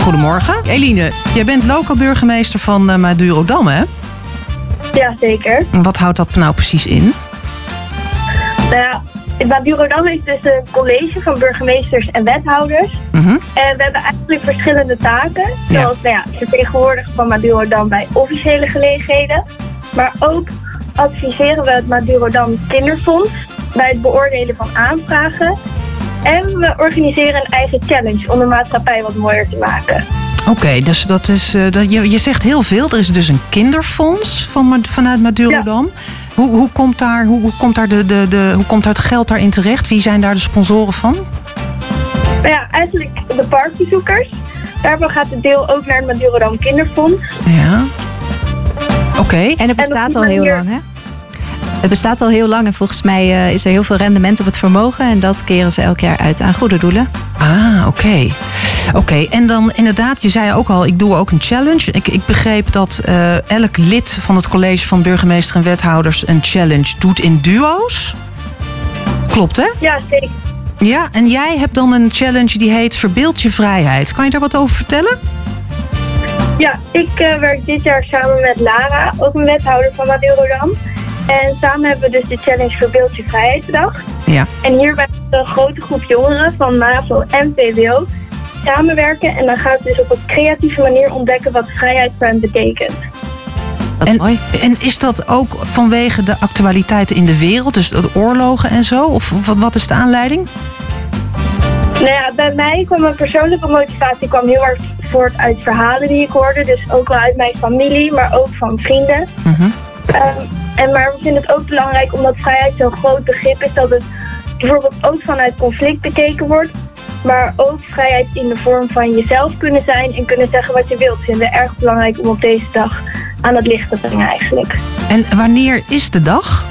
Goedemorgen. Eline, jij bent lokaal burgemeester van Madurodam, hè? Ja, zeker. Wat houdt dat nou precies in? Nou ja, Madurodam heeft dus een college van burgemeesters en wethouders. Mm-hmm. En we hebben eigenlijk verschillende taken. Zoals vertegenwoordiger van Madurodam bij officiële gelegenheden. Maar ook adviseren we het Madurodam Kinderfonds bij het beoordelen van aanvragen. En we organiseren een eigen challenge om de maatschappij wat mooier te maken. Oké, dus dat is, je zegt heel veel. Er is dus een kinderfonds vanuit Madurodam. Ja. Hoe komt daar het geld daarin terecht? Wie zijn daar de sponsoren van? Nou ja, eigenlijk de parkbezoekers. Daarvan gaat het deel ook naar het Madurodam Kinderfonds. Ja. Oké. En het bestaat al heel lang, hè? Het bestaat al heel lang en volgens mij is er heel veel rendement op het vermogen. En dat keren ze elk jaar uit aan goede doelen. Ah, oké. En dan inderdaad, je zei ook al, ik doe ook een challenge. Ik begreep dat elk lid van het college van burgemeester en wethouders een challenge doet in duo's. Klopt, hè? Ja, zeker. Ja, en jij hebt dan een challenge die heet Verbeeld je vrijheid. Kan je daar wat over vertellen? Ja, ik werk dit jaar samen met Lara, ook een wethouder van Madurodam. En samen hebben we dus de challenge Verbeeld je vrijheid bedacht. Ja. En hierbij een grote groep jongeren van MAVO en VWO samenwerken. En dan gaan ze dus op een creatieve manier ontdekken wat vrijheid voor hen betekent. Mooi. En is dat ook vanwege de actualiteiten in de wereld? Dus de oorlogen en zo? Of wat is de aanleiding? Nou ja, bij mij kwam mijn persoonlijke motivatie heel erg voort uit verhalen die ik hoorde. Dus ook wel uit mijn familie, maar ook van vrienden. Mm-hmm. Maar we vinden het ook belangrijk omdat vrijheid zo'n groot begrip is dat het bijvoorbeeld ook vanuit conflict bekeken wordt. Maar ook vrijheid in de vorm van jezelf kunnen zijn en kunnen zeggen wat je wilt. Vinden we erg belangrijk om op deze dag aan het licht te brengen eigenlijk. En wanneer is de dag?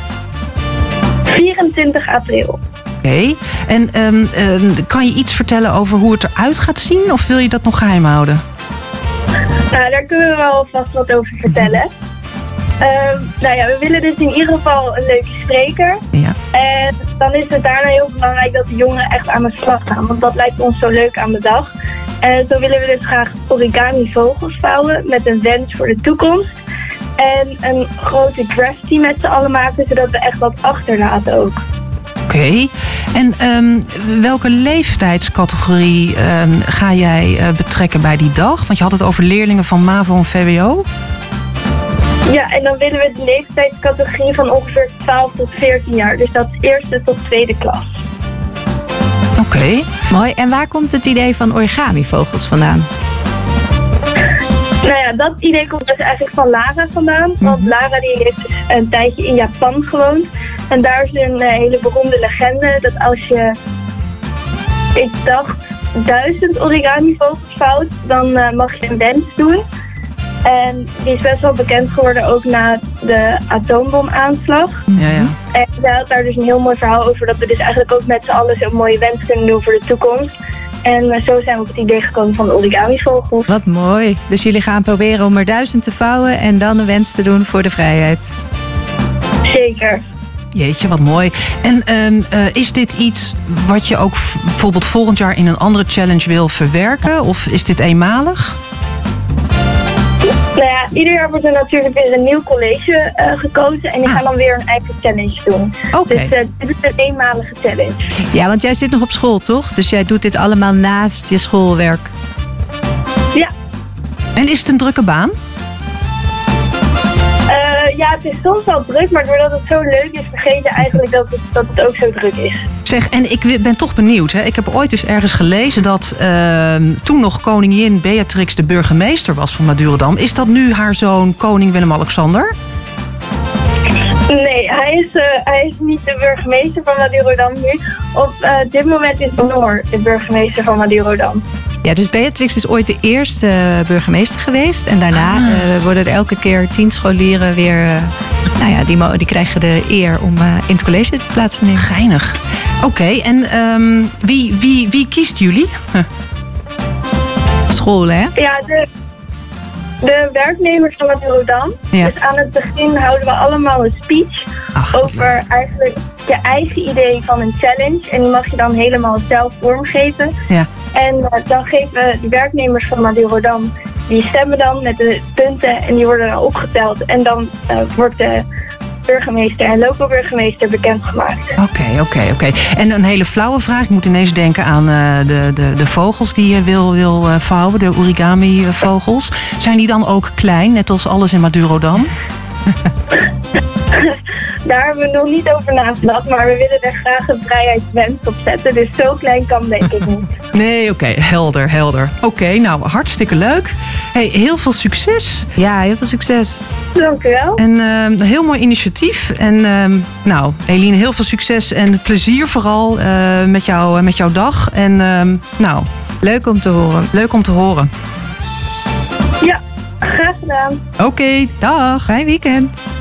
24 april. Oké. En kan je iets vertellen over hoe het eruit gaat zien? Of wil je dat nog geheim houden? Nou, daar kunnen we wel vast wat over vertellen. We willen dus in ieder geval een leuke spreker. Ja. En dan is het daarna heel belangrijk dat de jongeren echt aan de slag gaan. Want dat lijkt ons zo leuk aan de dag. En zo willen we dus graag origami vogels vouwen met een wens voor de toekomst. En een grote draft die met z'n allen maken, zodat we echt wat achterlaten ook. Oké. En welke leeftijdscategorie ga jij betrekken bij die dag? Want je had het over leerlingen van MAVO en VWO. Ja, en dan willen we de leeftijdscategorie van ongeveer 12 tot 14 jaar. Dus dat is eerste tot tweede klas. Oké. Mooi. En waar komt het idee van origamivogels vandaan? Nou ja, dat idee komt dus eigenlijk van Lara vandaan. Want Lara die heeft dus een tijdje in Japan gewoond. En daar is een hele beroemde legende dat als je, ik dacht, 1000 origamivogels vouwt, dan mag je een wens doen. En die is best wel bekend geworden ook na de atoombomaanslag. Ja. En zij had daar dus een heel mooi verhaal over dat we dus eigenlijk ook met z'n allen zo'n mooie wens kunnen doen voor de toekomst. En zo zijn we op het idee gekomen van de origamivogels. Wat mooi. Dus jullie gaan proberen om er 1000 te vouwen en dan een wens te doen voor de vrijheid. Zeker. Jeetje, wat mooi. En is dit iets wat je ook bijvoorbeeld volgend jaar in een andere challenge wil verwerken? Of is dit eenmalig? Nou ja, ieder jaar wordt er natuurlijk weer een nieuw college gekozen. En die gaan dan weer een eigen challenge doen. Okay. Dus dit is een eenmalige challenge. Ja, want jij zit nog op school, toch? Dus jij doet dit allemaal naast je schoolwerk. Ja. En is het een drukke baan? Ja, het is soms wel druk, maar doordat het zo leuk is, vergeet je eigenlijk dat het ook zo druk is. Zeg, en ik ben toch benieuwd. Hè? Ik heb ooit eens ergens gelezen dat toen nog koningin Beatrix de burgemeester was van Madurodam. Is dat nu haar zoon koning Willem-Alexander? Nee, hij is niet de burgemeester van Madurodam nu. Op dit moment is Noor de burgemeester van Madurodam. Ja, dus Beatrix is ooit de eerste burgemeester geweest. En daarna worden er elke keer 10 scholieren weer... die krijgen de eer om in het college plaats te nemen. Geinig. Oké, en wie kiest jullie? School, hè? Ja, de werknemers van Madurodam. Ja. Dus aan het begin houden we allemaal een speech over eigenlijk je eigen idee van een challenge. En die mag je dan helemaal zelf vormgeven. Ja. En dan geven de werknemers van Madurodam, die stemmen dan met de punten en die worden dan opgeteld. En dan wordt de burgemeester en loco-burgemeester bekendgemaakt. Oké. En een hele flauwe vraag. Ik moet ineens denken aan de vogels die je wil vouwen. De origami-vogels. Zijn die dan ook klein, net als alles in Madurodam? Daar hebben we nog niet over nagedacht, maar we willen er graag een vrijheidswens op zetten. Dus zo klein kan denk ik niet. Nee, oké, helder. Oké, nou, hartstikke leuk. Hey, heel veel succes. Ja, heel veel succes. Dank u wel. En een heel mooi initiatief. En nou, Eline, heel veel succes en plezier vooral met jouw dag. En nou, leuk om te horen. Ja, graag gedaan. Oké, dag. Fijn weekend.